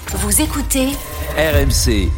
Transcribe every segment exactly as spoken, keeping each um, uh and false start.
Vous écoutez R M C.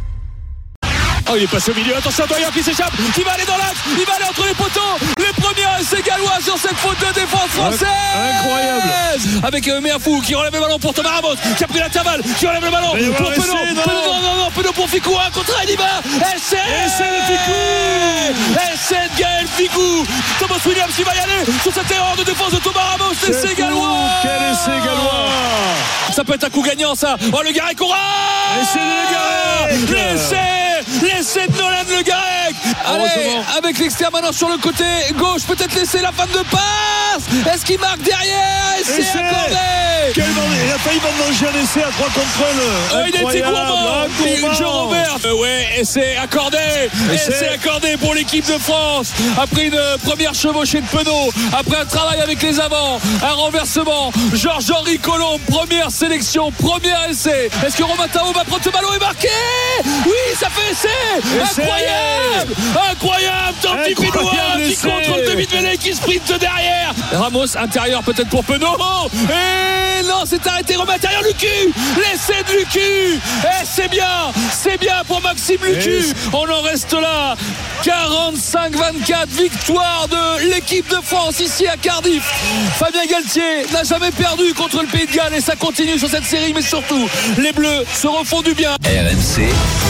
Oh, il est passé au milieu, attention, Doyen qui s'échappe, qui va aller dans l'axe, il va aller entre les poteaux, les premiers essais gallois sur cette faute de défense française. Incroyable. Avec euh, Meafou qui relève le ballon pour Thomas Ramos, qui a pris l'intervalle, qui relève le ballon Et pour voilà, Penaud, essai, non. Penaud, non, non, non, Penaud pour Ficou, un contre un, il y va, essai Essai de Ficou. Essai de Gaël Ficou, Thomas Williams qui va y aller sur cette erreur de défense de Thomas Ramos, essai gallois. Quel essai gallois. Ça peut être un coup gagnant ça, oh le Garec aura Essai de Le Garec. L'essai, l'essai de Nolan Le Garec. Allez, avec l'extérieur maintenant sur le côté gauche, peut-être laisser la fin de passe. Est-ce qu'il marque derrière? Essai Essai. accordé. Quel bande... Il a failli vendanger un essai à trois contre un. Oh, il était gourmand, Jean Robert. Euh, ouais, essai accordé. Essai. Essai accordé pour l'équipe de France. Après une première chevauchée de Penaud, après un travail avec les avants, un renversement. Georges-Henri Colomb, première sélection, premier essai. Est-ce que Romain Tao va prendre ce ballon et marquer? Oui, ça fait essai. Essai. Incroyable. Incroyable. Tanti Pinois qui essai. contre le David Velay qui sprinte derrière. Ramos intérieur peut-être pour Penaud. Et non, c'est arrêté. Romain intérieur. Lucu. L'essai de Lucu. Et c'est bien. C'est bien pour Maxime Lucu. Et... On en reste là. quarante-cinq vingt-quatre, victoire de l'équipe de France ici à Cardiff. Fabien Galtier n'a jamais perdu contre le Pays de Galles et ça continue sur cette série, mais surtout les Bleus se refont du bien. R M C,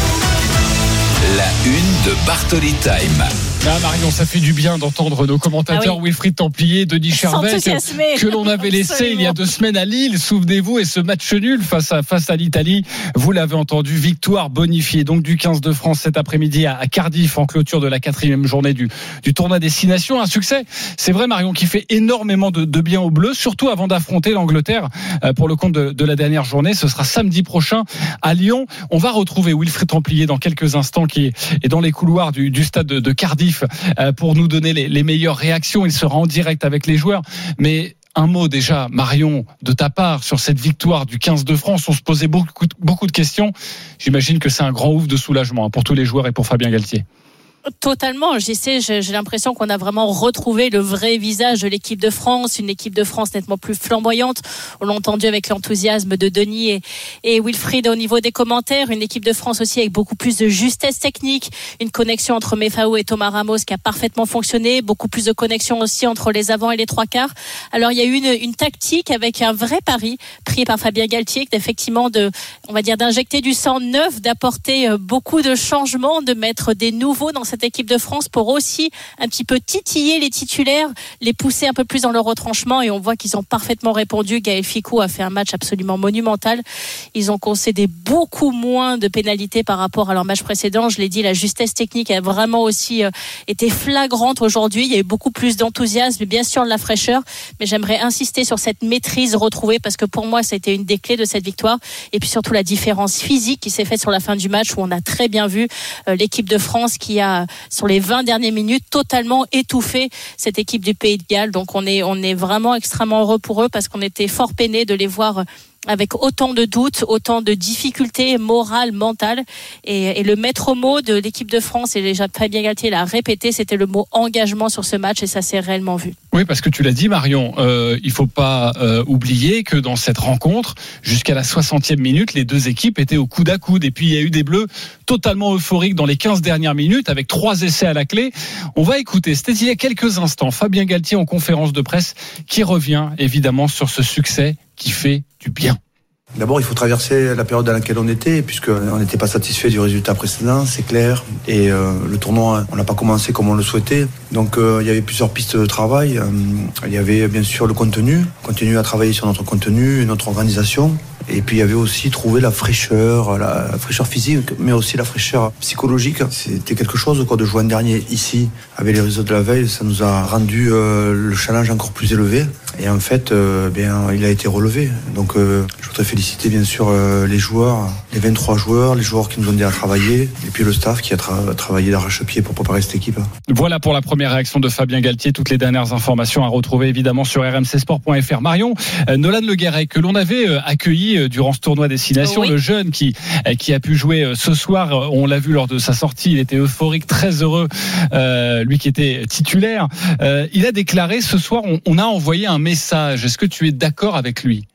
la une de Bartoli Time. Ah Marion, ça fait du bien d'entendre nos commentateurs ah oui. Wilfried Templier, Denis Cherbet, que l'on avait laissé Absolument. il y a deux semaines à Lille, souvenez-vous, et ce match nul face à, face à l'Italie, vous l'avez entendu, victoire bonifiée donc du quinze de France cet après-midi à, à Cardiff en clôture de la quatrième journée du, du tournoi Destination. Un succès, c'est vrai Marion, qui fait énormément de, de bien aux Bleus, surtout avant d'affronter l'Angleterre euh, pour le compte de, de la dernière journée. Ce sera samedi prochain à Lyon. On va retrouver Wilfried Templier dans quelques instants qui est, est dans les couloirs du, du stade de, de Cardiff pour nous donner les, les meilleures réactions. Il sera en direct avec les joueurs. Mais un mot déjà, Marion, de ta part, sur cette victoire du quinze de France. On se posait beaucoup, beaucoup de questions. J'imagine que c'est un grand ouf de soulagement pour tous les joueurs et pour Fabien Galtier. Totalement, j'y sais, j'ai l'impression qu'on a vraiment retrouvé le vrai visage de l'équipe de France, une équipe de France nettement plus flamboyante. On l'a entendu avec l'enthousiasme de Denis et, et Wilfried au niveau des commentaires. Une équipe de France aussi avec beaucoup plus de justesse technique, une connexion entre Meafou et Thomas Ramos qui a parfaitement fonctionné, beaucoup plus de connexion aussi entre les avants et les trois quarts. Alors il y a eu une, une tactique avec un vrai pari pris par Fabien Galtier, d'effectivement de, on va dire, d'injecter du sang neuf, d'apporter beaucoup de changements, de mettre des nouveaux dans cette équipe de France pour aussi un petit peu titiller les titulaires, les pousser un peu plus dans leur retranchement, et on voit qu'ils ont parfaitement répondu. Gaël Ficou a fait un match absolument monumental. Ils ont concédé beaucoup moins de pénalités par rapport à leur match précédent. Je l'ai dit, la justesse technique a vraiment aussi été flagrante aujourd'hui. Il y a eu beaucoup plus d'enthousiasme, bien sûr de la fraîcheur, mais j'aimerais insister sur cette maîtrise retrouvée parce que pour moi, ça a été une des clés de cette victoire. Et puis surtout la différence physique qui s'est faite sur la fin du match où on a très bien vu l'équipe de France qui a sur les vingt dernières minutes totalement étouffé cette équipe du Pays de Galles. Donc on est, on est vraiment extrêmement heureux pour eux parce qu'on était fort peinés de les voir avec autant de doutes, autant de difficultés morales, mentales. Et, et le maître mot de l'équipe de France, et déjà Fabien Galtier l'a répété, c'était le mot engagement sur ce match, et ça s'est réellement vu. Oui, parce que tu l'as dit Marion, euh, il faut pas euh, oublier que dans cette rencontre, jusqu'à la soixantième minute, les deux équipes étaient au coude à coude. Et puis il y a eu des Bleus totalement euphoriques dans les quinze dernières minutes, avec trois essais à la clé. On va écouter, c'était il y a quelques instants, Fabien Galtier en conférence de presse, qui revient évidemment sur ce succès qui fait du bien. D'abord, il faut traverser la période dans laquelle on était, puisqu'on n'était pas satisfait du résultat précédent, c'est clair. Et euh, le tournoi, on n'a pas commencé comme on le souhaitait. Donc, euh, il y avait plusieurs pistes de travail. Euh, il y avait bien sûr le contenu, continuer à travailler sur notre contenu, notre organisation. Et puis il y avait aussi trouvé la fraîcheur, la, la fraîcheur physique, mais aussi la fraîcheur psychologique. C'était quelque chose quoi, de jouer un dernier ici, avec les résultats de la veille, ça nous a rendu euh, le challenge encore plus élevé. Et en fait, euh, bien, il a été relevé. Donc euh, je voudrais féliciter bien sûr euh, les joueurs, les vingt-trois joueurs, les joueurs qui nous ont dit à travailler, et puis le staff qui a tra- travaillé d'arrache-pied pour préparer cette équipe. Voilà pour la première réaction de Fabien Galtier. Toutes les dernières informations à retrouver évidemment sur r m c sport point f r. Marion, euh, Nolan Le Garec, que l'on avait euh, accueilli durant ce tournoi Destination, oui. Le jeune qui, qui a pu jouer ce soir, on l'a vu lors de sa sortie, il était euphorique, très heureux, euh, lui qui était titulaire. Euh, il a déclaré ce soir, on, on a envoyé un message. Est-ce que tu es d'accord avec lui ?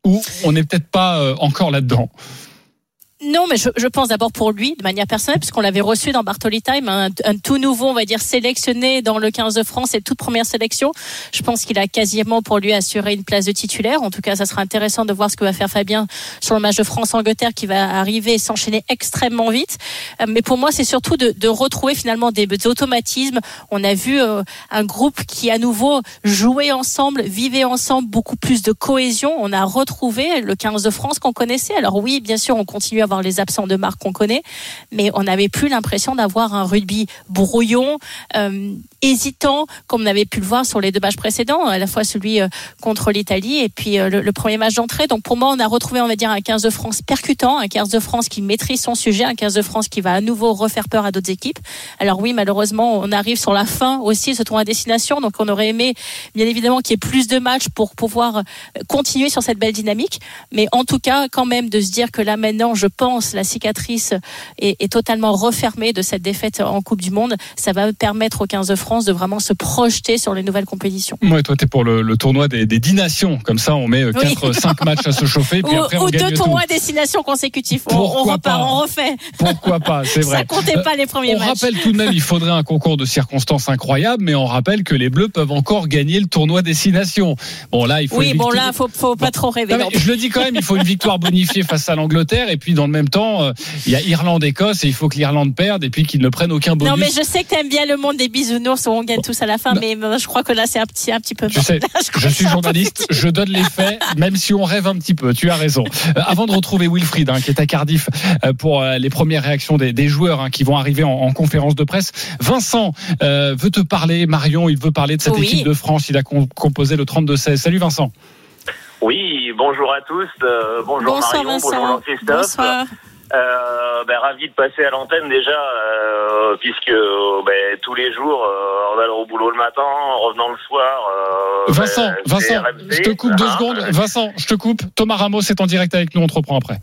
Ou on n'est peut-être pas euh, encore là-dedans? Non, mais je, je pense d'abord pour lui, de manière personnelle, puisqu'on l'avait reçu dans Bartoli Time, un, un tout nouveau, on va dire, sélectionné dans le quinze de France, cette toute première sélection. Je pense qu'il a quasiment pour lui assuré une place de titulaire. En tout cas, ça sera intéressant de voir ce que va faire Fabien sur le match de France-Angleterre qui va arriver et s'enchaîner extrêmement vite. Mais pour moi, c'est surtout de, de retrouver finalement des, des automatismes. On a vu euh, un groupe qui à nouveau jouait ensemble, vivait ensemble, beaucoup plus de cohésion. On a retrouvé le quinze de France qu'on connaissait. Alors oui, bien sûr, on continue à avoir les absents de marque qu'on connaît, mais on n'avait plus l'impression d'avoir un rugby brouillon, euh, hésitant, comme on avait pu le voir sur les deux matchs précédents, à la fois celui euh, contre l'Italie et puis euh, le, le premier match d'entrée. Donc pour moi, on a retrouvé, on va dire, un quinze de France percutant, un quinze de France qui maîtrise son sujet, un quinze de France qui va à nouveau refaire peur à d'autres équipes. Alors oui, malheureusement, on arrive sur la fin aussi de ce tournoi à destination, donc on aurait aimé, bien évidemment, qu'il y ait plus de matchs pour pouvoir continuer sur cette belle dynamique, mais en tout cas, quand même, de se dire que là maintenant, je pense la cicatrice est, est totalement refermée de cette défaite en Coupe du Monde. Ça va permettre au quinze de France de vraiment se projeter sur les nouvelles compétitions. Ouais, toi, t'es pour le, le tournoi des, des dix nations. Comme ça, on met quatre cinq oui. matchs à se chauffer. Puis ou après, ou on deux gagne tournois tout. destination consécutifs. On, on repart, pas. on refait. Pourquoi pas, c'est vrai. Ça comptait pas les premiers on matchs. On rappelle tout de même, il faudrait un concours de circonstances incroyable, mais on rappelle que les Bleus peuvent encore gagner le tournoi destination. Bon, là, il faut. Oui, une bon, victoire... là, faut, faut pas bon. trop rêver. Non, je le dis quand même, il faut une victoire bonifiée face à l'Angleterre, et puis dans le même temps, euh, il y a Irlande-Écosse, et il faut que l'Irlande perde, et puis qu'ils ne prennent aucun bonus. Non, mais je sais que t'aimes bien le monde des bisounours où on gagne bon. tous à la fin, non. mais je crois que là, c'est un petit, un petit peu. Tu sais, je, je suis journaliste, je donne les faits, même si on rêve un petit peu. Tu as raison. Euh, avant de retrouver Wilfried, hein, qui est à Cardiff, euh, pour euh, les premières réactions des, des joueurs hein, qui vont arriver en, en conférence de presse. Vincent euh, veut te parler. Marion, il veut parler de cette oui. équipe de France. Il a com- composé le trente-deux seize. Salut Vincent. Oui, bonjour à tous. Euh, bonjour Bonsoir, Marion, Vincent. bonjour Jean-Christophe. Bonsoir. Euh, ben, ravi de passer à l'antenne déjà, euh, puisque ben, tous les jours, euh, en allant au boulot le matin, en revenant le soir. Euh, Vincent, ben, Vincent, R M C, je te coupe deux hein, secondes. Euh... Vincent, je te coupe. Thomas Ramos est en direct avec nous. On te reprend après.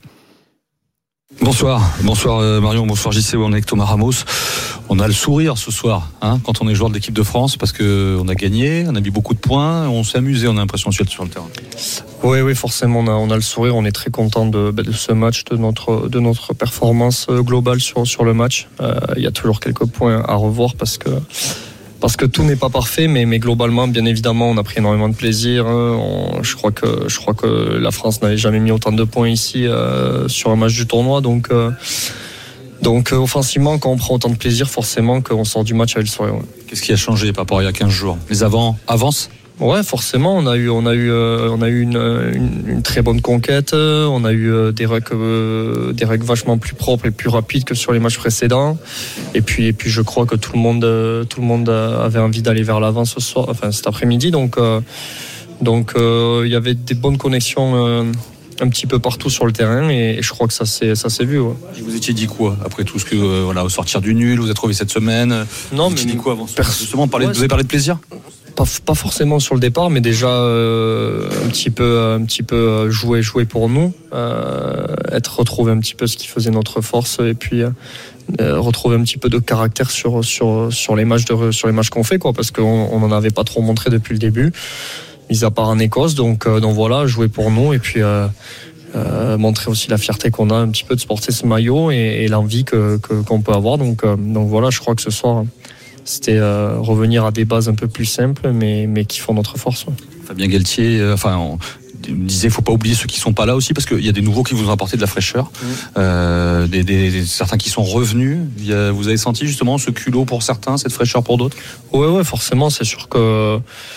Bonsoir, bonsoir euh, Marion, bonsoir J C, on est avec Thomas Ramos. On a le sourire ce soir, hein, quand on est joueur de l'équipe de France, parce que on a gagné, on a mis beaucoup de points, on s'est amusé, on a l'impression de sur le terrain. Oui, oui, forcément, on a, on a le sourire, on est très content de, de ce match, de notre, de notre performance globale sur, sur le match. Euh, il y a toujours quelques points à revoir parce que. Parce que tout n'est pas parfait, mais, mais globalement, bien évidemment, on a pris énormément de plaisir. On, je crois que je crois que la France n'avait jamais mis autant de points ici euh, sur un match du tournoi. Donc, euh, donc euh, offensivement, quand on prend autant de plaisir, forcément qu'on sort du match avec le sourire. Ouais. Qu'est-ce qui a changé par rapport à il y a quinze jours? Les avants avancent? Ouais, forcément, on a eu, on a eu, euh, on a eu une, une, une très bonne conquête. On a eu euh, des rucks, euh, des rucks vachement plus propres et plus rapides que sur les matchs précédents. Et puis, et puis, je crois que tout le monde, euh, tout le monde avait envie d'aller vers l'avant ce soir, enfin cet après-midi. Donc, euh, donc, euh, il y avait des bonnes connexions euh, un petit peu partout sur le terrain, et, et je crois que ça s'est, ça s'est vu. Ouais. Vous étiez dit quoi après tout ce que, euh, voilà, au sortir du nul, vous êtes trouvé cette semaine? Non, vous mais dit quoi avant pers- justement, parler, ouais, vous avez parlé de plaisir? Pas, pas forcément sur le départ, mais déjà euh, un petit peu, un petit peu jouer, jouer pour nous, euh, être retrouver un petit peu ce qui faisait notre force, et puis euh, retrouver un petit peu de caractère sur sur sur les matchs de sur les matchs qu'on fait, quoi, parce qu'on on en avait pas trop montré depuis le début, mis à part en Écosse. Donc euh, donc voilà, jouer pour nous, et puis euh, euh, montrer aussi la fierté qu'on a un petit peu de porter ce maillot, et, et l'envie que, que qu'on peut avoir. Donc euh, donc voilà, je crois que ce soir, c'était euh, revenir à des bases un peu plus simples, mais, mais qui font notre force. Ouais. Fabien Galtier, euh, enfin, on disait, faut pas oublier ceux qui sont pas là aussi, parce qu'il y a des nouveaux qui vous ont apporté de la fraîcheur, mmh. euh, des, des, des, certains qui sont revenus. Il y a, vous avez senti justement ce culot pour certains, cette fraîcheur pour d'autres? Ouais, ouais, forcément, c'est sûr que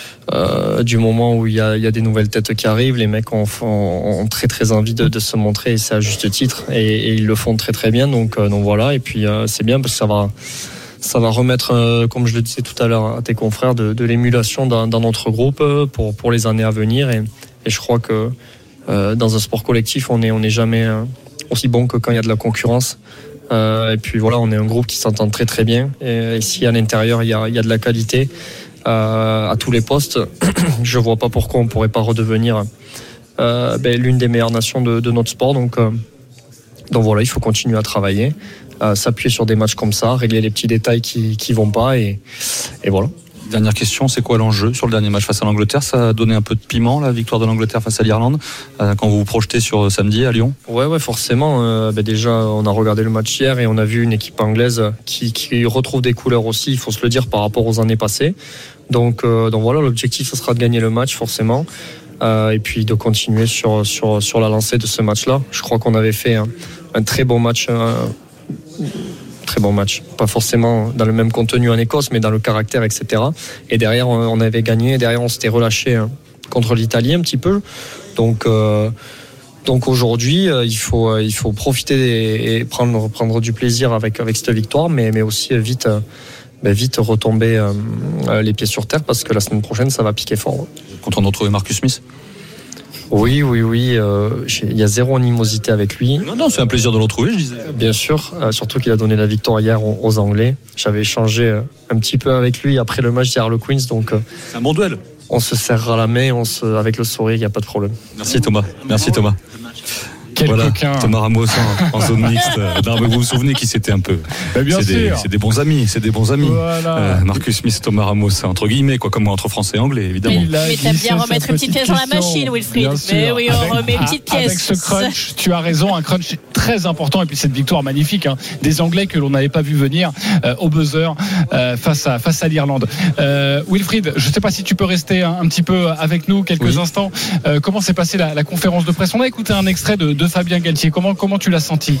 euh, du moment où il y a, il y a des nouvelles têtes qui arrivent, les mecs ont, ont, ont très très envie de, de se montrer, et c'est à juste titre, et, et ils le font très très bien. Donc, euh, donc voilà, et puis euh, c'est bien parce que ça va. Ça va remettre, euh, comme je le disais tout à l'heure à tes confrères, de, de l'émulation dans, dans notre groupe pour, pour les années à venir. Et, et je crois que euh, dans un sport collectif, on n'est on est jamais aussi bon que quand il y a de la concurrence. Euh, et puis voilà, on est un groupe qui s'entend très très bien. Et, et si à l'intérieur, il y a, il y a de la qualité euh, à tous les postes, je ne vois pas pourquoi on ne pourrait pas redevenir euh, ben, l'une des meilleures nations de, de notre sport. Donc, euh, donc voilà, il faut continuer à travailler. Euh, s'appuyer sur des matchs comme ça, régler les petits détails qui qui vont pas, et, et voilà. Dernière question, c'est quoi l'enjeu sur le dernier match face à l'Angleterre? Ça a donné un peu de piment, la victoire de l'Angleterre face à l'Irlande, euh, quand vous vous projetez sur samedi à Lyon? Ouais, ouais, forcément. Euh, bah déjà, on a regardé le match hier et on a vu une équipe anglaise qui, qui retrouve des couleurs aussi, il faut se le dire, par rapport aux années passées. Donc, euh, donc voilà, l'objectif, ce sera de gagner le match, forcément. Euh, et puis de continuer sur, sur, sur la lancée de ce match-là. Je crois qu'on avait fait un, un très bon match. Un, très bon match. Pas forcément dans le même contenu en Écosse, mais dans le caractère, et cetera. Et derrière, on avait gagné. Et derrière, on s'était relâché contre l'Italie un petit peu. Donc, euh, donc aujourd'hui, il faut, il faut profiter et prendre, prendre du plaisir avec, avec cette victoire, mais, mais aussi vite, ben vite retomber euh, les pieds sur terre parce que la semaine prochaine, ça va piquer fort. Content de retrouver Marcus Smith? Oui, oui, oui. Euh, il y a zéro animosité avec lui. Non, non, c'est un plaisir de le retrouver, je disais. Bien sûr, euh, surtout qu'il a donné la victoire hier aux, aux Anglais. J'avais échangé euh, un petit peu avec lui après le match d'hier le Queens, donc. Euh, c'est un bon duel. On se serrera la main, on se, avec le sourire, il n'y a pas de problème. Merci Thomas. Merci Thomas. Quel voilà, coquin. Thomas Ramos en, en zone mixte. Non, mais vous vous souvenez qui c'était un peu. Mais bien c'est, sûr. Des, c'est des bons amis, c'est des bons amis. Voilà. Euh, Marcus Smith et Thomas Ramos, entre guillemets, quoi, comme entre Français et Anglais, évidemment. Mais t'aimes bien remettre une petite pièce dans la machine, Wilfried. Mais oui, on avec, remet une petite pièce. Avec ce crunch, tu as raison, un crunch très important. Et puis cette victoire magnifique, hein, des Anglais que l'on n'avait pas vu venir euh, au buzzer euh, face à face à l'Irlande. Euh, Wilfried, je ne sais pas si tu peux rester un, un petit peu avec nous quelques oui. instants. Euh, comment s'est passée la, la conférence de presse? On a écouté un extrait de, de Fabien Galtier. Comment Comment tu l'as senti?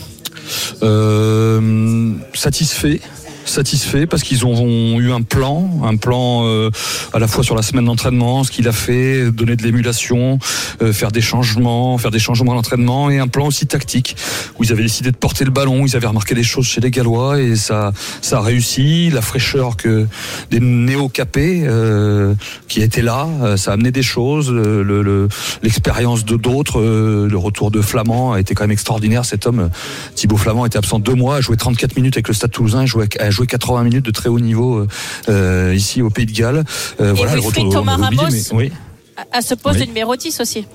euh, Satisfait. Satisfait parce qu'ils ont, ont eu un plan, un plan euh, à la fois sur la semaine d'entraînement, ce qu'il a fait, donner de l'émulation, euh, faire des changements, faire des changements à l'entraînement, et un plan aussi tactique où ils avaient décidé de porter le ballon, ils avaient remarqué des choses chez les Gallois et ça, ça a réussi. La fraîcheur que des néo-capés euh, qui étaient là, euh, ça a amené des choses. Le, le, l'expérience de d'autres, euh, le retour de Flamand a été quand même extraordinaire. Cet homme, Thibaut Flamand, était absent deux mois, a joué trente-quatre minutes avec le Stade Toulousain, a joué a joué quatre-vingts minutes de très haut niveau euh, ici au Pays de Galles. Euh, et voilà, le retour Thomas Ramos mais, oui. à ce poste oui. de numéro dix aussi.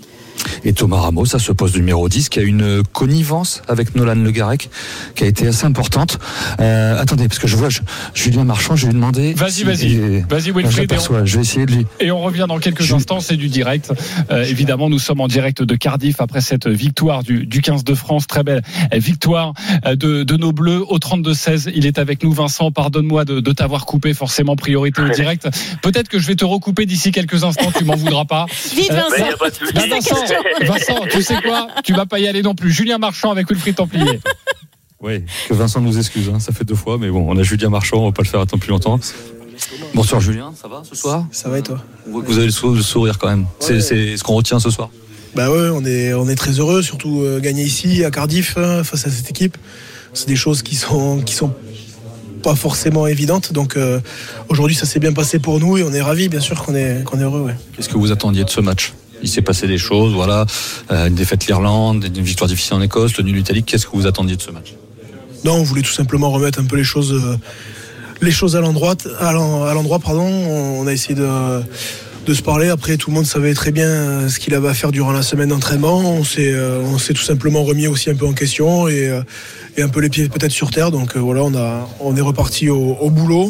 Et Thomas Ramos à ce poste de numéro dix qui a une connivence avec Nolan Le Garec qui a été assez importante. Euh, attendez, parce que je vois je, Julien Marchand, je vais lui demander. Vas-y, si, vas-y. Et, vas-y, Wilfried. On, je vais essayer de lui. Et on revient dans quelques je... instants, c'est du direct. Euh, évidemment, nous sommes en direct de Cardiff après cette victoire du, du quinze de France. Très belle victoire de, de nos Bleus au trente-deux seize. Il est avec nous, Vincent. Pardonne-moi de, de t'avoir coupé, forcément priorité au direct. Peut-être que je vais te recouper d'ici quelques instants, tu m'en voudras pas. Vite, Vincent. Euh, bah, Vincent, Vincent, tu sais quoi? Tu vas pas y aller non plus. Julien Marchand avec Wilfried Templier. Oui, que Vincent nous excuse, hein. Ça fait deux fois, mais bon, on a Julien Marchand, on va pas le faire attendre plus longtemps. Bonsoir Julien, ça va ce soir? Ça va et toi? Vous avez le sourire quand même. Ouais. C'est, c'est ce qu'on retient ce soir. Bah ouais, on est, on est très heureux, surtout euh, gagner ici à Cardiff hein, face à cette équipe. C'est des choses qui sont, qui sont pas forcément évidentes. Donc euh, aujourd'hui, ça s'est bien passé pour nous et on est ravis, bien sûr qu'on est, qu'on est heureux. Ouais. Qu'est-ce que vous attendiez de ce match? Il s'est passé des choses, voilà, euh, une défaite l'Irlande, une victoire difficile en Écosse, le nul Italie. Qu'est-ce que vous attendiez de ce match? Non, on voulait tout simplement remettre un peu les choses, euh, les choses à l'endroit, à l'endroit, pardon. On a essayé de, de se parler. Après, tout le monde savait très bien ce qu'il avait à faire durant la semaine d'entraînement. On s'est, euh, on s'est tout simplement remis aussi un peu en question et, euh, et un peu les pieds peut-être sur terre. Donc euh, voilà, on a, on est reparti au, au boulot.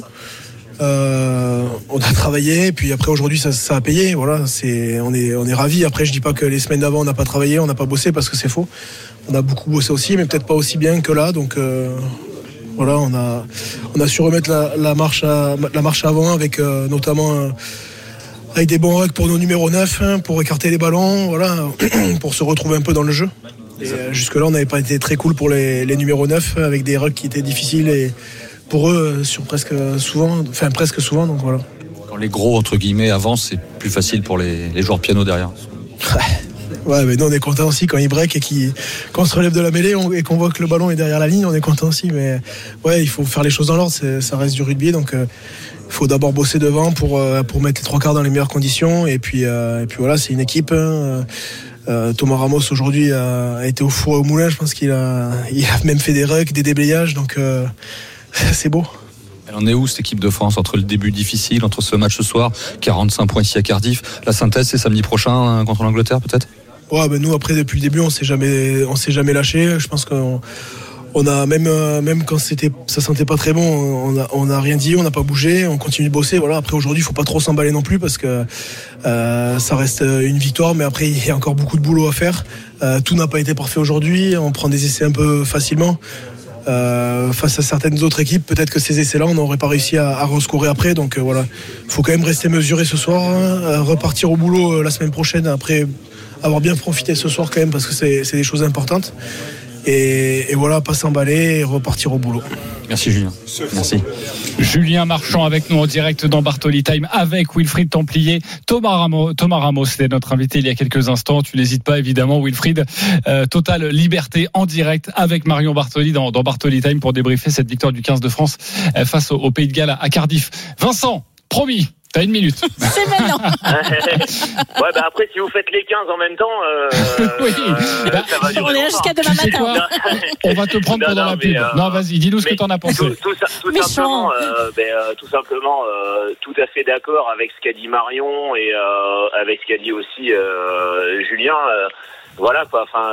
Euh, on a travaillé, puis après aujourd'hui ça, ça a payé. Voilà, c'est, on est, on est ravis. Après, je dis pas que les semaines d'avant on n'a pas travaillé, on n'a pas bossé parce que c'est faux. On a beaucoup bossé aussi, mais peut-être pas aussi bien que là. Donc euh, voilà, on a, on a su remettre la, la marche, à, la marche avant avec euh, notamment euh, avec des bons rucks pour nos numéros neuf, hein, pour écarter les ballons, voilà, pour se retrouver un peu dans le jeu. Et euh, jusque là, on n'avait pas été très cool pour les, les numéros neuf avec des rucks qui étaient difficiles et pour eux sur presque souvent, enfin presque souvent, donc voilà. Quand les gros entre guillemets avancent, c'est plus facile pour les, les joueurs piano derrière. Ouais, mais nous on est content aussi quand ils break et qu'ils, quand on se relève de la mêlée on, et qu'on voit que le ballon est derrière la ligne, on est content aussi. Mais ouais, il faut faire les choses dans l'ordre, c'est, ça reste du rugby, donc il euh, faut d'abord bosser devant pour euh, pour mettre les trois quarts dans les meilleures conditions. Et puis euh, et puis voilà, c'est une équipe. Hein, euh, Thomas Ramos aujourd'hui a, a été au four et au moulin. Je pense qu'il a il a même fait des rucks, des déblayages, donc euh, c'est beau. Elle en est où cette équipe de France entre le début difficile, entre ce match ce soir, quarante-cinq points ici à Cardiff, la synthèse c'est samedi prochain hein, contre l'Angleterre peut-être? Ouais, ben nous après depuis le début on s'est jamais on s'est jamais lâché. Je pense qu'on on a même euh, même quand c'était ça sentait pas très bon, on a on a rien dit, on n'a pas bougé, on continue de bosser. Voilà. Après aujourd'hui, il faut pas trop s'emballer non plus parce que euh, ça reste une victoire, mais après il y a encore beaucoup de boulot à faire. Euh, tout n'a pas été parfait aujourd'hui. On prend des essais un peu facilement. Euh, face à certaines autres équipes, peut-être que ces essais-là, on n'aurait pas réussi à, à rescorer après. Donc euh, voilà, il faut quand même rester mesuré ce soir, hein, repartir au boulot euh, la semaine prochaine après avoir bien profité ce soir quand même parce que c'est, c'est des choses importantes. Et, et voilà, pas s'emballer et repartir au boulot. Merci Julien. Merci. Julien Marchand avec nous en direct dans Bartoli Time avec Wilfried Templier. Thomas Ramos, Thomas Ramos c'était notre invité il y a quelques instants. Tu n'hésites pas évidemment Wilfried. Euh, totale liberté en direct avec Marion Bartoli dans, dans Bartoli Time pour débriefer cette victoire du quinze de France euh, face au, au Pays de Galles à, à Cardiff. Vincent, promis. T'as une minute. C'est maintenant. Ouais, bah après, si vous faites les quinze en même temps, euh, oui. euh, bah, ça va durer. On est là jusqu'à demain tu sais matin. quoi On va te prendre non, pendant non, la mais, pub. euh, non, vas-y, dis-nous ce que t'en as pensé. Tout, tout, tout, tout simplement, euh, ben, euh, tout simplement, euh, tout à fait d'accord avec ce qu'a dit Marion et euh, avec ce qu'a dit aussi euh, Julien. Euh, voilà quoi. Enfin,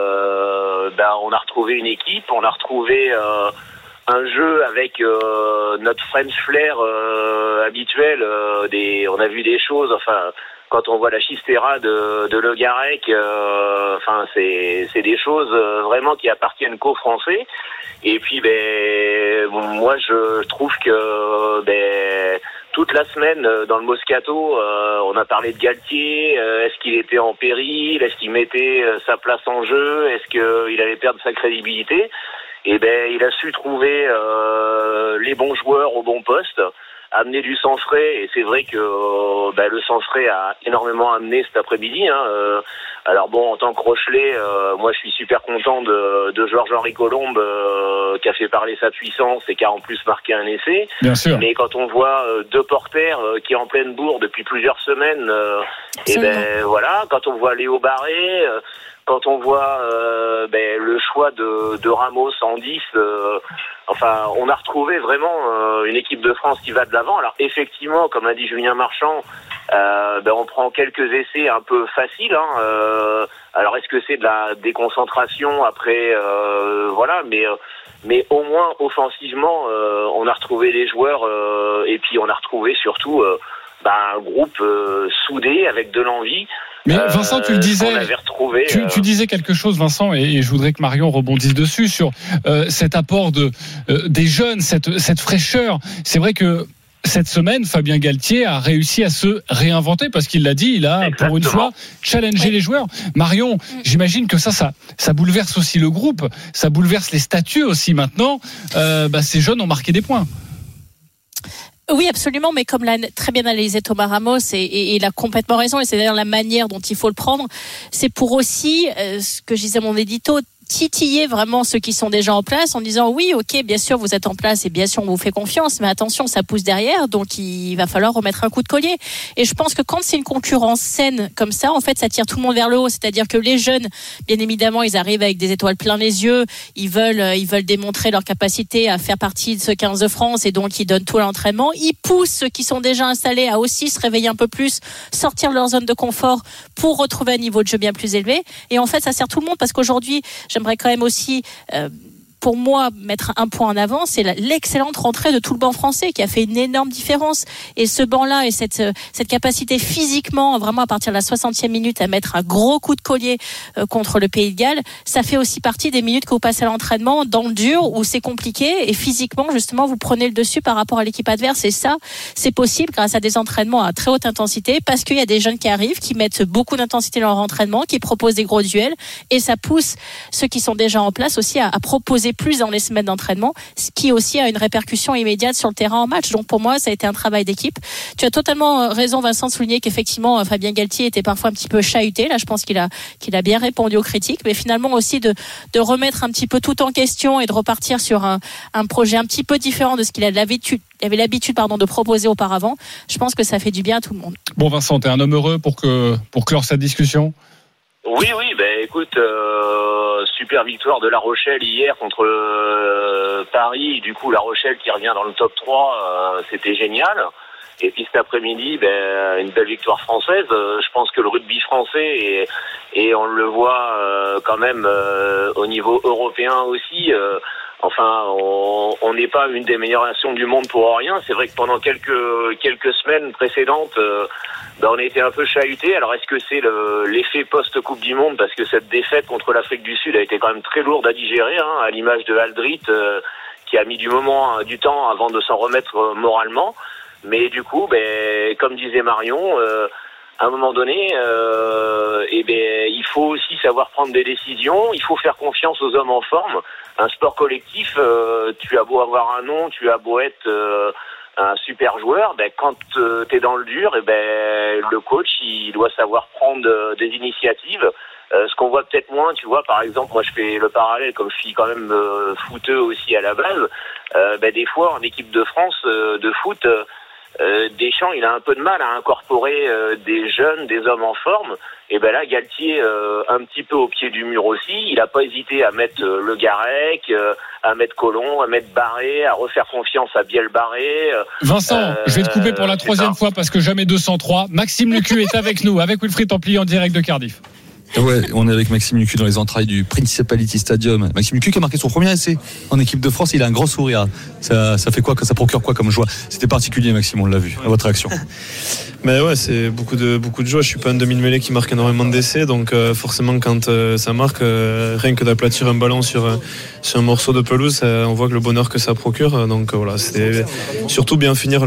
euh, ben, on a retrouvé une équipe, on a retrouvé. Euh, un jeu avec euh, notre French flair euh, habituel. Euh, des, on a vu des choses. Enfin, quand on voit la Chistera de, de Le Garec, euh, enfin, c'est, c'est des choses euh, vraiment qui appartiennent qu'aux Français. Et puis, ben, moi, je trouve que ben, toute la semaine dans le Moscato, euh, on a parlé de Galtier. Euh, est-ce qu'il était en péril? Est-ce qu'il mettait euh, sa place en jeu? Est-ce qu'il allait perdre sa crédibilité? Et ben, il a su trouver euh, les bons joueurs au bon poste, amener du sang frais. Et c'est vrai que euh, ben, le sang frais a énormément amené cet après-midi. Hein. Euh, alors bon, en tant que Rochelet, euh, moi je suis super content de, de Georges-Henri Colombe euh, qui a fait parler sa puissance et qui a en plus marqué un essai. Bien sûr. Mais quand on voit euh, deux porteurs euh, qui est en pleine bourre depuis plusieurs semaines, euh, et ben voilà, quand on voit Léo Barré. Euh, Quand on voit euh, ben, le choix de, de Ramos en dix, euh, enfin, on a retrouvé vraiment euh, une équipe de France qui va de l'avant. Alors effectivement, comme a dit Julien Marchand, euh, ben, on prend quelques essais un peu faciles. Hein, euh, alors est-ce que c'est de la déconcentration après, euh, voilà, mais euh, mais au moins offensivement, euh, on a retrouvé les joueurs euh, et puis on a retrouvé surtout euh, ben, un groupe euh, soudé avec de l'envie. Mais Vincent, tu le disais, retrouvé, tu, tu disais quelque chose, Vincent, et, et je voudrais que Marion rebondisse dessus sur euh, cet apport de euh, des jeunes, cette cette fraîcheur. C'est vrai que cette semaine, Fabien Galtier a réussi à se réinventer parce qu'il l'a dit, il a Exactement. pour une fois challengé les joueurs. Marion, j'imagine que ça, ça, ça bouleverse aussi le groupe, ça bouleverse les statuts aussi maintenant. Euh, bah, ces jeunes ont marqué des points. Oui, absolument, mais comme l'a très bien analysé Thomas Ramos, et, et, et il a complètement raison, et c'est d'ailleurs la manière dont il faut le prendre, c'est pour aussi, euh, ce que je disais à mon édito, titiller vraiment ceux qui sont déjà en place en disant oui, ok, bien sûr vous êtes en place et bien sûr on vous fait confiance, mais attention, ça pousse derrière, donc il va falloir remettre un coup de collier. Et je pense que quand c'est une concurrence saine comme ça, en fait ça tire tout le monde vers le haut, c'est-à-dire que les jeunes, bien évidemment, ils arrivent avec des étoiles plein les yeux, ils veulent ils veulent démontrer leur capacité à faire partie de ce quinze de France et donc ils donnent tout l'entraînement, ils poussent ceux qui sont déjà installés à aussi se réveiller un peu plus, sortir de leur zone de confort pour retrouver un niveau de jeu bien plus élevé. Et en fait ça sert tout le monde parce qu'aujourd'hui j'aimerais quand même aussi, euh, pour moi, mettre un point en avant, c'est la, l'excellente rentrée de tout le banc français qui a fait une énorme différence. Et ce banc-là et cette, cette capacité physiquement, vraiment à partir de la soixantième minute, à mettre un gros coup de collier euh, contre le Pays de Galles, ça fait aussi partie des minutes que vous passez à l'entraînement dans le dur où c'est compliqué et physiquement, justement, vous prenez le dessus par rapport à l'équipe adverse. Et ça, c'est possible grâce à des entraînements à très haute intensité parce qu'il y a des jeunes qui arrivent, qui mettent beaucoup d'intensité dans leur entraînement, qui proposent des gros duels et ça pousse ceux qui sont déjà en place aussi à, à proposer plus dans les semaines d'entraînement, ce qui aussi a une répercussion immédiate sur le terrain en match. Donc pour moi, ça a été un travail d'équipe. Tu as totalement raison, Vincent, de souligner qu'effectivement, Fabien Galtier était parfois un petit peu chahuté. Là, je pense qu'il a, qu'il a bien répondu aux critiques, mais finalement aussi de, de remettre un petit peu tout en question et de repartir sur un, un projet un petit peu différent de ce qu'il a l'habitude, il avait l'habitude pardon, de proposer auparavant. Je pense que ça fait du bien à tout le monde. Bon, Vincent, t'es un homme heureux pour, que, pour clore cette discussion? Oui, oui, ben écoute, euh, super victoire de La Rochelle hier contre euh, Paris. Du coup, La Rochelle qui revient dans le top trois, euh, c'était génial. Et puis cet après-midi, ben, une belle victoire française. Euh, je pense que le rugby français est, et on le voit euh, quand même euh, au niveau européen aussi. Euh, enfin, on n'est pas une des meilleures nations du monde pour rien. C'est vrai que pendant quelques quelques semaines précédentes, euh, ben, on a été un peu chahuté. Alors, est-ce que c'est le, l'effet post-Coupe du Monde, parce que cette défaite contre l'Afrique du Sud a été quand même très lourde à digérer, hein, à l'image de Aldrit, euh, qui a mis du moment, du temps avant de s'en remettre euh, moralement. Mais du coup, ben, comme disait Marion, euh, à un moment donné, euh, eh ben, il faut aussi savoir prendre des décisions. Il faut faire confiance aux hommes en forme. Un sport collectif, euh, tu as beau avoir un nom, tu as beau être euh, un super joueur, ben, quand euh, tu es dans le dur, eh ben, le coach il doit savoir prendre euh, des initiatives. Euh, ce qu'on voit peut-être moins, tu vois, par exemple, moi je fais le parallèle, comme je suis quand même euh, footeux aussi à la base, euh, ben, des fois en équipe de France euh, de foot, euh, Euh, Deschamps, il a un peu de mal à incorporer euh, des jeunes, des hommes en forme. Et ben là, Galtier, euh, un petit peu au pied du mur aussi, il n'a pas hésité à mettre euh, Le Garec, euh, à mettre Colomb, à mettre Barré, à refaire confiance à Biel Barré. Euh, Vincent, euh, je vais te couper pour la troisième fois parce que jamais deux cent trois. Maxime Lucu est avec nous, avec Wilfried Templier en direct de Cardiff. Ouais, on est avec Maxime Lucu dans les entrailles du Principality Stadium. Maxime Lucu qui a marqué son premier essai en équipe de France. Il a un grand sourire. Ça, ça fait quoi, ça procure quoi comme joie? C'était particulier, Maxime, on l'a vu. À votre réaction? Mais ouais, c'est beaucoup de beaucoup de joie. Je suis pas un demi-mêlée qui marque énormément d'essais, donc euh, forcément quand euh, ça marque, euh, rien que d'aplatir un ballon sur euh, sur un morceau de pelouse, euh, on voit que le bonheur que ça procure. Donc euh, voilà, c'était surtout bien finir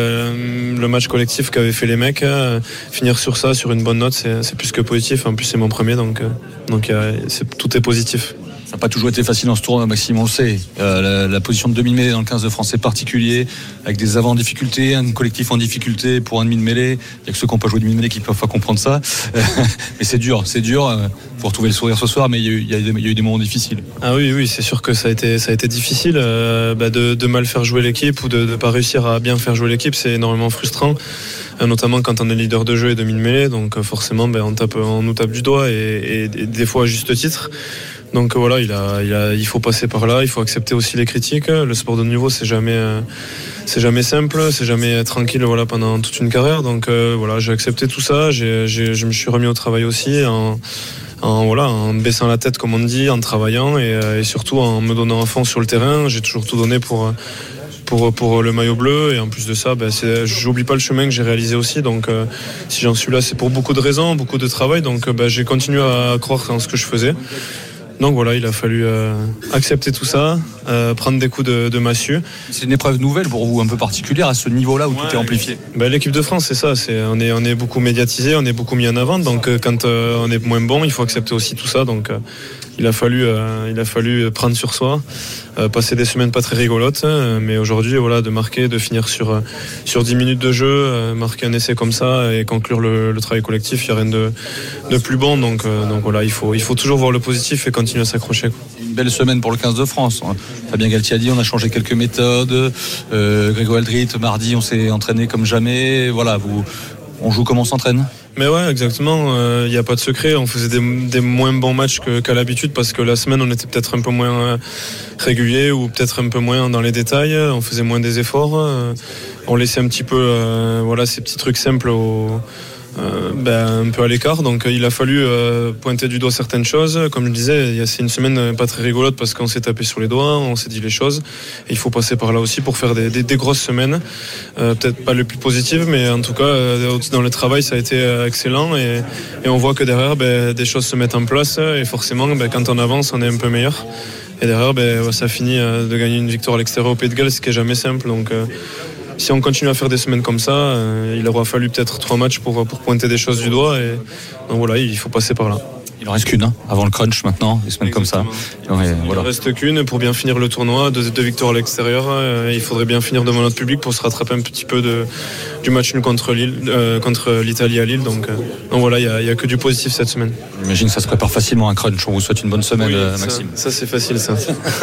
le le match collectif qu'avaient fait les mecs. Euh, finir sur ça, sur une bonne note, c'est, c'est plus que positif. En plus, c'est mon premier, donc euh, donc euh, c'est, tout est positif. Ça n'a pas toujours été facile dans ce tournoi, Maxime, on le sait. Euh, la, la position de demi-mêlée dans le quinze de France, c'est particulier, avec des avants en difficulté, un collectif en difficulté pour un demi-mêlée. Il n'y a que ceux qui n'ont pas joué demi-mêlée qui peuvent pas comprendre ça. Mais c'est dur, c'est dur. Il faut retrouver le sourire ce soir, mais il y a eu, il y a eu, des, il y a eu des moments difficiles. Ah oui, oui, c'est sûr que ça a été, ça a été difficile. Euh, bah de, de mal faire jouer l'équipe ou de ne pas réussir à bien faire jouer l'équipe, c'est énormément frustrant. Euh, notamment quand on est leader de jeu et demi-mêlée. Donc euh, forcément, bah, on, tape, on nous tape du doigt et, et, et des fois à juste titre. Donc voilà, il, a, il, a, il faut passer par là, il faut accepter aussi les critiques. Le sport de haut niveau, c'est jamais, c'est jamais simple, c'est jamais tranquille voilà, pendant toute une carrière. Donc euh, voilà, j'ai accepté tout ça, j'ai, j'ai, je me suis remis au travail aussi en, en, voilà, en baissant la tête, comme on dit, en travaillant et, et surtout en me donnant à fond sur le terrain. J'ai toujours tout donné pour... Pour, pour le maillot bleu et en plus de ça ben c'est, j'oublie pas le chemin que j'ai réalisé aussi, donc euh, si j'en suis là c'est pour beaucoup de raisons, beaucoup de travail, donc ben, j'ai continué à croire en ce que je faisais. Donc voilà, il a fallu euh, accepter tout ça, euh, prendre des coups de, de massue. C'est une épreuve nouvelle pour vous, un peu particulière à ce niveau-là où ouais, tout est amplifié. Ben, l'équipe de France, c'est ça, c'est, on, est, on est beaucoup médiatisé, on est beaucoup mis en avant, donc euh, quand euh, on est moins bon, il faut accepter aussi tout ça, donc euh, il a fallu, euh, il a fallu prendre sur soi, euh, passer des semaines pas très rigolotes, euh, mais aujourd'hui, voilà, de marquer, de finir sur, euh, sur dix minutes de jeu, euh, marquer un essai comme ça et conclure le, le travail collectif, il n'y a rien de, de plus bon, donc, euh, donc voilà, il faut, il faut toujours voir le positif et continuer à s'accrocher. Une belle semaine pour le quinze de France. Fabien Galtier a dit, on a changé quelques méthodes, euh, Grégory Aldrit, mardi, on s'est entraîné comme jamais, voilà, vous, on joue comme on s'entraîne. Mais ouais, exactement. Il euh, n'y a pas de secret. On faisait des, des moins bons matchs que, qu'à l'habitude parce que la semaine, on était peut-être un peu moins euh, régulier ou peut-être un peu moins dans les détails. On faisait moins des efforts. Euh, on laissait un petit peu, euh, voilà, ces petits trucs simples au, euh, ben, un peu à l'écart. Donc, il a fallu euh, pointer du doigt certaines choses. Comme je disais, c'est une semaine pas très rigolote parce qu'on s'est tapé sur les doigts, on s'est dit les choses. Et il faut passer par là aussi pour faire des, des, des grosses semaines. Euh, peut-être pas les plus positives, mais en tout cas, euh, dans le travail, ça a été excellent. Et, et on voit que derrière, ben, des choses se mettent en place. Et forcément, ben, quand on avance, on est un peu meilleur. Et derrière, ben, ça finit de gagner une victoire à l'extérieur au Pays de Galles, ce qui n'est jamais simple. Donc, euh, si on continue à faire des semaines comme ça, euh, il aura fallu peut-être trois matchs pour, pour pointer des choses du doigt. Et donc voilà, il faut passer par là. Il en reste qu'une, hein, avant le crunch maintenant, des semaines Exactement. Comme ça. Il ne voilà. reste qu'une pour bien finir le tournoi, deux, deux victoires à l'extérieur. Euh, il faudrait bien finir devant notre public pour se rattraper un petit peu de, du match nul contre, Lille, euh, contre l'Italie à Lille. Donc, euh, donc voilà, il n'y a, a que du positif cette semaine. J'imagine que ça se prépare facilement un crunch. On vous souhaite une bonne semaine, oui, euh, Maxime. Ça, ça c'est facile, ça.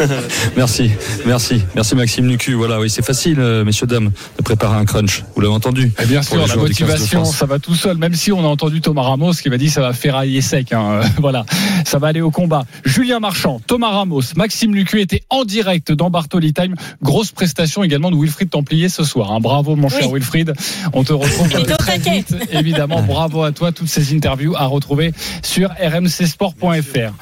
Merci, merci, merci Maxime Lucu. Voilà, oui, c'est facile, euh, messieurs dames, de préparer un crunch. Vous l'avez entendu. Et bien sûr, la motivation, ça va tout seul. Même si on a entendu Thomas Ramos qui m'a dit ça va ferrailler sec. Hein. voilà, ça va aller au combat. Julien Marchand, Thomas Ramos, Maxime Lucu étaient en direct dans Bartoli Time. Grosse prestation également de Wilfried Templier ce soir. Hein. Bravo mon cher oui. Wilfried. On te retrouve très vite. Évidemment, bravo à toi. Toutes ces interviews à retrouver sur r m c sport point f r.